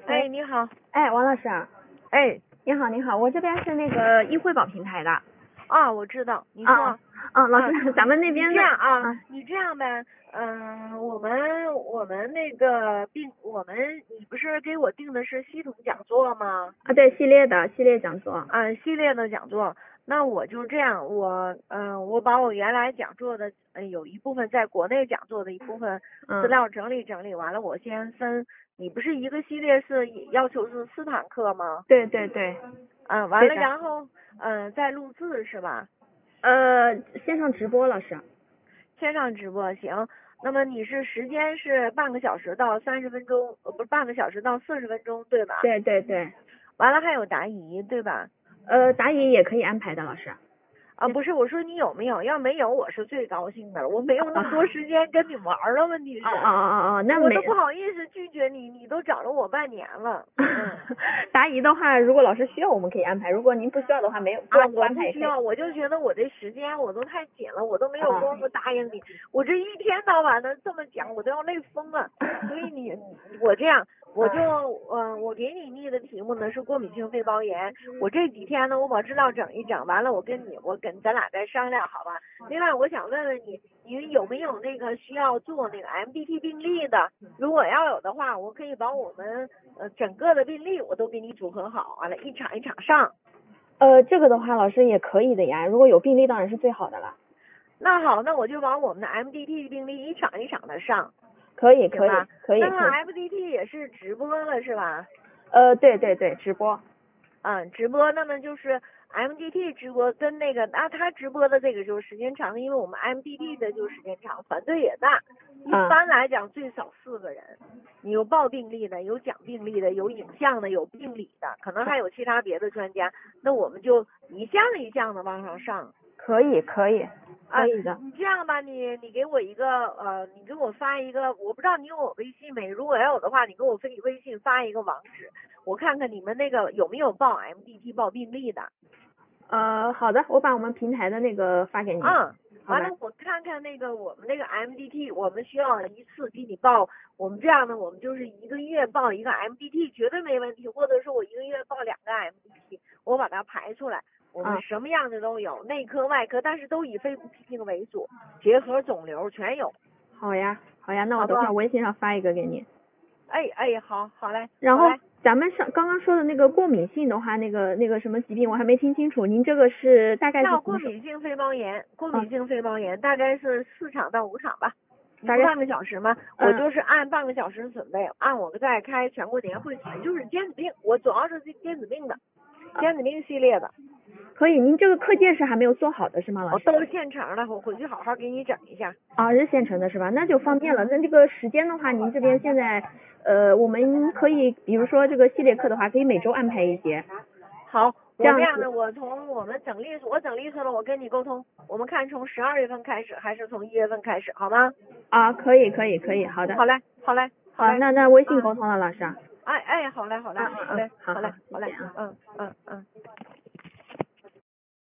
哎，你好。 哎，王老师。 哎， 你好，你好，我这边是那个易惠宝平台的。 啊，我知道，你说。 老师，咱们那边你这样啊，你这样呗，我们那个你不是给我定的是系统讲座吗？ 对，系列讲座。 系列的讲座。那我就这样，我把我原来讲座的有一部分在国内讲座的一部分资料整理整理完了，我先分。你不是一个系列是要求是4堂课吗？ 对对对。 完了，然后再录制是吧？ 线上直播，老师。 线上直播行。那么你是时间是半个小时到30分钟，不是半个小时到40分钟，对吧？ 对对对。 完了还有答疑，对吧？ 答疑也可以安排的，老师。 不是，我说你有没有？要没有，我是最高兴的了。我没有那么多时间跟你玩了，问题是。 那我都不好意思拒绝你，你都找了我半年了。 答疑的话，如果老师需要，我们可以安排；如果您不需要的话，没有。 我不需要，我就觉得我这时间我都太紧了，我都没有功夫答应你。我这一天到晚的这么讲，我都要累疯了。所以我这样。我给你拟的题目呢是过敏性肺包炎。我这几天呢，我把资料整一整，完了我跟咱俩再商量，好吧？另外，我想问问你，你有没有那个需要做那个 MDT 病例的？如果要有的话，我可以把我们整个的病例我都给你组合好，完了一场一场上。 这个的话，老师也可以的呀。如果有病例，当然是最好的了。 那好，那我就把我们的 MDT 病例一场一场的上。 可以。 那么 MDT 也是直播了是吧？ 对对对，直播。 直播，那么就是 MDT 直播跟那个他直播的这个就是时间长，因为我们 MDT 的就是时间长，团队也大，一般来讲最少4个人，你有报病例的，有讲病例的，有影像的，有病理的，可能还有其他别的专家，那我们就一项一项的往上上。 可以的。 这样吧，你给我一个你给我发一个，我不知道你有我微信没？如果要有的话，你给我微信发一个网址，我看看你们那个有没有报 MDT 报病例的。 好的，我把我们平台的那个发给你。 完了我看看那个我们那个 MDT， 我们需要一次给你报，我们这样的我们就是1个月报一个 MDT 绝对没问题，或者是我1个月报2个 MDT， 我把它排出来。我们什么样的都有，内科外科，但是都以肺部疾病为主，结核肿瘤全有。 好呀，那我等会儿微信上发一个给你。 好嘞。 然后咱们刚刚说的那个过敏性的话，那个什么疾病我还没听清楚，您这个是大概是叫过敏性肺包炎，大概是4场到5场吧，大概半个小时嘛。我就是按半个小时准备，按我在开全国年会就是尖子病，我主要是尖子病系列的。 可以，您这个课件是还没有做好的是吗，老师？ 都是现成的，我回去好好给你整一下。 是现成的是吧？那就方便了。那这个时间的话，您这边现在我们可以，比如说这个系列课的话，可以每周安排一些。 好，这样的，我从我们整理出了，我跟你沟通，我们看从12月份开始还是从1月份开始，好吗？ 可以，好的。 好嘞。 好，那微信沟通了，老师。 好嘞。 好嘞。 嗯。